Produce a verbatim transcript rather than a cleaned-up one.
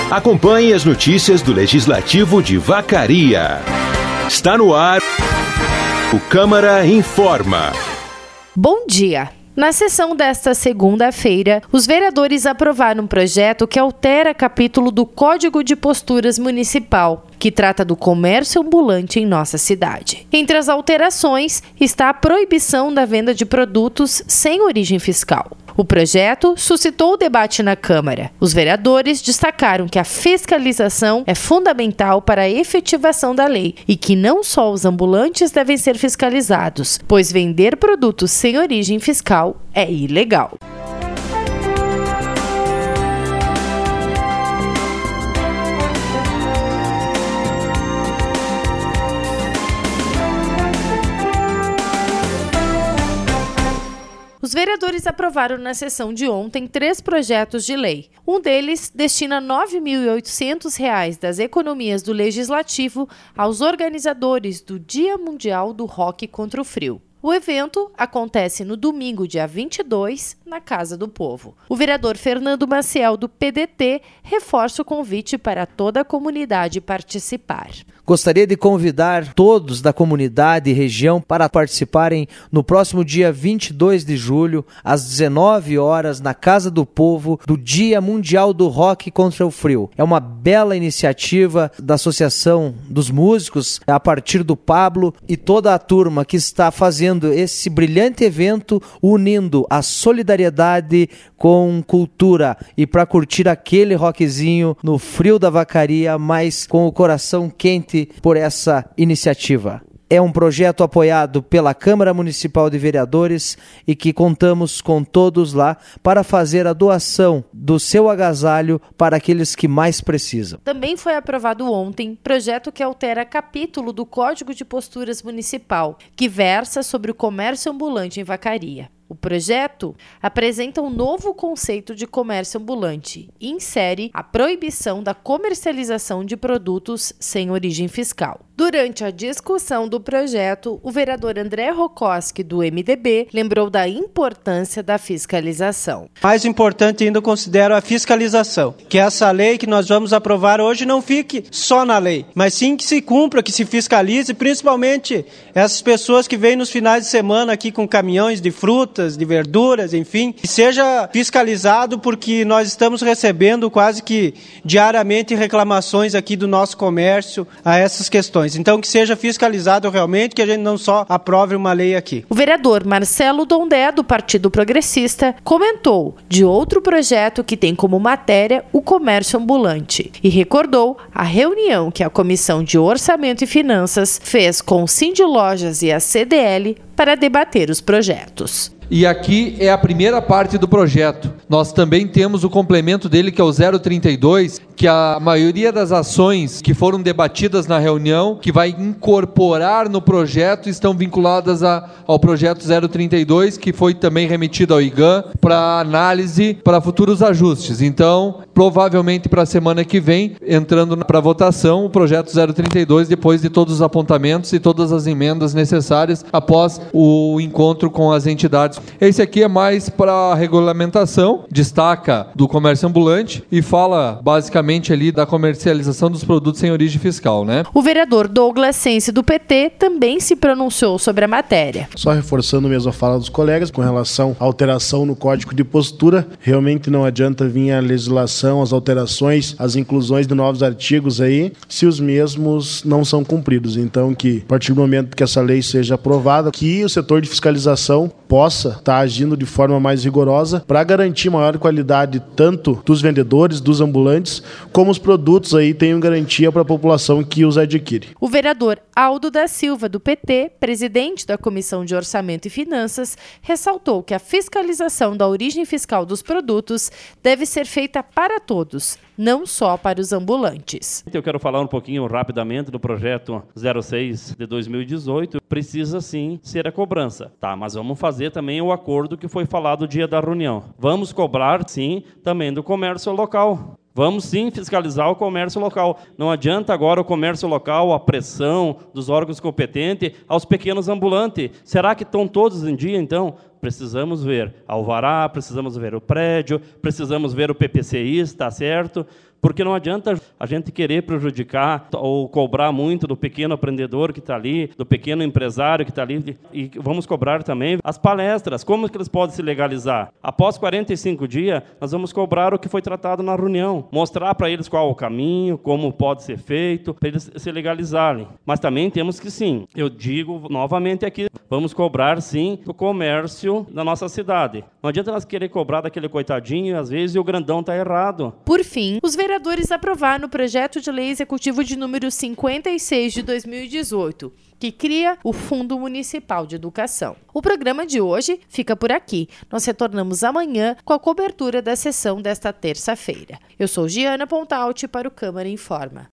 Acompanhe as notícias do Legislativo de Vacaria. Está no ar o Câmara Informa. Bom dia! Na sessão desta segunda-feira, os vereadores aprovaram um projeto que altera capítulo do Código de Posturas Municipal, que trata do comércio ambulante em nossa cidade. Entre as alterações está a proibição da venda de produtos sem origem fiscal. O projeto suscitou o debate na Câmara. Os vereadores destacaram que a fiscalização é fundamental para a efetivação da lei e que não só os ambulantes devem ser fiscalizados, pois vender produtos sem origem fiscal é ilegal. Os vereadores aprovaram na sessão de ontem três projetos de lei. Um deles destina nove mil e oitocentos reais das economias do Legislativo aos organizadores do Dia Mundial do Rock contra o Frio. O evento acontece no domingo, dia vinte e dois, na Casa do Povo. O vereador Fernando Maciel, do P D T, reforça o convite para toda a comunidade participar. Gostaria de convidar todos da comunidade e região para participarem no próximo dia vinte e dois de julho, às dezenove horas, na Casa do Povo, do Dia Mundial do Rock contra o Frio. É uma bela iniciativa da Associação dos Músicos, a partir do Pablo e toda a turma que está fazendo esse brilhante evento, unindo a solidariedade com cultura e para curtir aquele rockzinho no frio da Vacaria, mas com o coração quente por essa iniciativa. É um projeto apoiado pela Câmara Municipal de Vereadores e que contamos com todos lá para fazer a doação do seu agasalho para aqueles que mais precisam. Também foi aprovado ontem projeto que altera capítulo do Código de Posturas Municipal, que versa sobre o comércio ambulante em Vacaria. O projeto apresenta um novo conceito de comércio ambulante e insere a proibição da comercialização de produtos sem origem fiscal. Durante a discussão do projeto, o vereador André Rokoski, do M D B, lembrou da importância da fiscalização. Mais importante ainda eu considero a fiscalização, que essa lei que nós vamos aprovar hoje não fique só na lei, mas sim que se cumpra, que se fiscalize, principalmente essas pessoas que vêm nos finais de semana aqui com caminhões de frutas, de verduras, enfim, que seja fiscalizado, porque nós estamos recebendo quase que diariamente reclamações aqui do nosso comércio a essas questões. Então, que seja fiscalizado realmente, que a gente não só aprove uma lei aqui. O vereador Marcelo Dondé, do Partido Progressista, comentou de outro projeto que tem como matéria o comércio ambulante e recordou a reunião que a Comissão de Orçamento e Finanças fez com o Sindilojas e a C D L para debater os projetos. E aqui é a primeira parte do projeto. Nós também temos o complemento dele, que é o zero trinta e dois, que a maioria das ações que foram debatidas na reunião, que vai incorporar no projeto, estão vinculadas a, ao projeto zero trinta e dois, que foi também remetido ao I G A M para análise para futuros ajustes. Então, provavelmente para a semana que vem, entrando para votação, o projeto zero trinta e dois, depois de todos os apontamentos e todas as emendas necessárias, após o encontro com as entidades. Esse aqui é mais para a regulamentação, destaca do comércio ambulante e fala basicamente ali da comercialização dos produtos sem origem fiscal, né? O vereador Douglas Sense, do P T, também se pronunciou sobre a matéria. Só reforçando mesmo a fala dos colegas com relação à alteração no Código de Postura, realmente não adianta vir a legislação, as alterações, as inclusões de novos artigos aí, se os mesmos não são cumpridos. Então, que a partir do momento que essa lei seja aprovada, que o setor de fiscalização possa estar agindo de forma mais rigorosa para garantir maior qualidade tanto dos vendedores, dos ambulantes, como os produtos aí tenham garantia para a população que os adquire. O vereador Aldo da Silva, do P T, presidente da Comissão de Orçamento e Finanças, ressaltou que a fiscalização da origem fiscal dos produtos deve ser feita para todos, não só para os ambulantes. Eu quero falar um pouquinho rapidamente do projeto zero seis de dois mil e dezoito. Precisa sim ser a cobrança, tá? Mas vamos fazer também o acordo que foi falado no dia da reunião. Vamos cobrar sim também do comércio local. Vamos sim fiscalizar o comércio local. Não adianta agora o comércio local, a pressão dos órgãos competentes aos pequenos ambulantes. Será que estão todos em dia, então? precisamos ver alvará, precisamos ver o prédio, precisamos ver o P P C I, está certo? Porque não adianta a gente querer prejudicar ou cobrar muito do pequeno empreendedor que está ali, do pequeno empresário que está ali, e vamos cobrar também as palestras, como que eles podem se legalizar. Após quarenta e cinco dias, nós vamos cobrar o que foi tratado na reunião, mostrar para eles qual é o caminho, como pode ser feito, para eles se legalizarem. Mas também temos que, sim, eu digo novamente aqui, vamos cobrar, sim, o comércio da nossa cidade. Não adianta nós querer cobrar daquele coitadinho, às vezes, e o grandão está errado. Por fim, os vereadores aprovaram o projeto de lei executivo de número cinquenta e seis de dois mil e dezoito, que cria o Fundo Municipal de Educação. O programa de hoje fica por aqui. Nós retornamos amanhã com a cobertura da sessão desta terça-feira. Eu sou Giana Pontalti para o Câmara Informa.